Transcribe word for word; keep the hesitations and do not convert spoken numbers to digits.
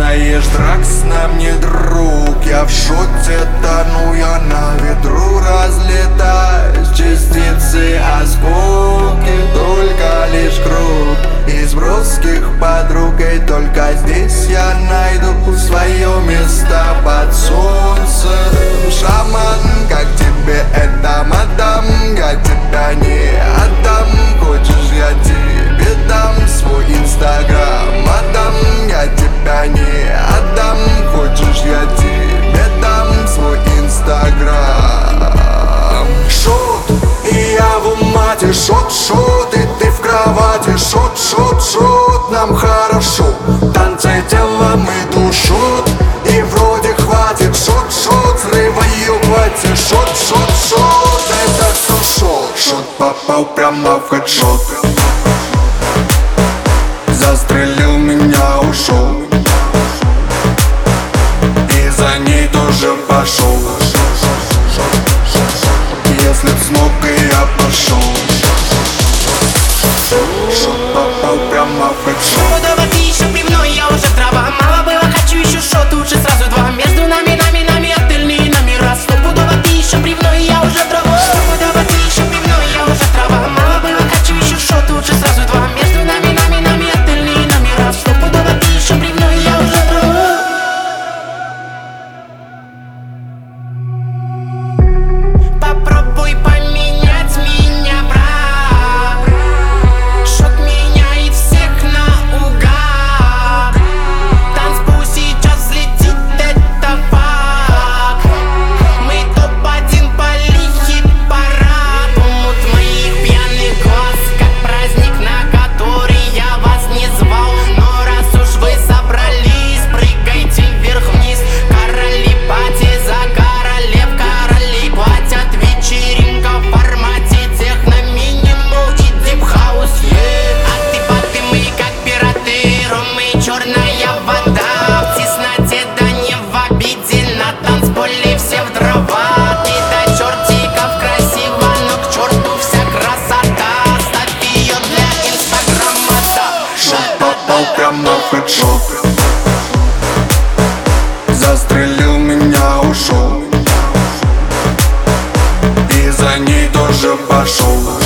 знаешь, Дракс нам не друг. Я в шоте тону, я на ветру разлетаюсь. Частицы осколки, только лишь круг из броских подруг. И только здесь я найду свое место под солнцем. Шаман, как тебе это, мадам? Я тебя не отдам. Хочешь, я тебе дам свой инстаграм, мадам? Я тебя не отдам. Хочешь, я тебе дам свой инстаграм. Шот, и я в умате. Шот, шот, и ты в кровати. Шот, шот, шот, нам хорошо. Танцы телом и душот, и вроде хватит. Шот, шот, срываю платье. Шот, шот, шот, это все шот. Шот попал прямо в хедшот. Застрелил меня, ушел, и за ней тоже пошел. Если б смог, и я пошел. Шот попал прямо в хедшот. Пудово ты еще пивной, я уже трава. Мало было, хочу еще шот, лучше сразу два. Между нами, нами, нами отельные номера. Стопудово ты еще пивной, я уже трава. Стопудово ты еще пивной, я уже трава. Мало было, хочу еще шот, лучше сразу два. Между нами, нами, нами отельные номера. Стопудово ты еще пивной, я уже трава. Попробуй поменять меня, брат. Шот меняет всех наугад. Танцпол сейчас взлетит, это факт. Мы топ-один по хит-парад. Умут моих пьяных глаз, как праздник, на который я вас не звал. Но раз уж вы собрались, прыгайте вверх-вниз. Короли пати за королев, короли платят. Вечеринка в формате техно, минимал и дип-хаус, yeah. А ты паты мы как пираты, ром и черная вода. В тесноте, да не в обиде, на танцполе все в дрова. Ты до чертиков красиво, но к черту вся красота. Ставь ее для инстаграма, да. Шот попал прямо в хедшот. Застрелил меня, ушел, и за ней тоже пошел.